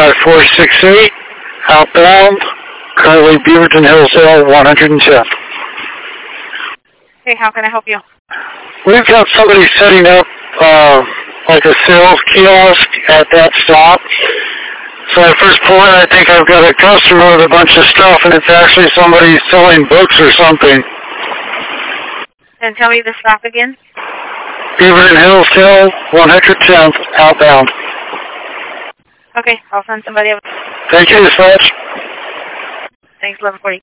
5468, outbound, currently Beaverton Hillsdale 110. Hey, how can I help you? We've got somebody setting up like a sales kiosk at that stop. So I first pull in, I think I've got a customer with a bunch of stuff, and it's actually somebody selling books or something. And tell me the stop again. Beaverton Hillsdale 110th, outbound. Okay, I'll send somebody over. Thank you, dispatch. Thanks, 1140.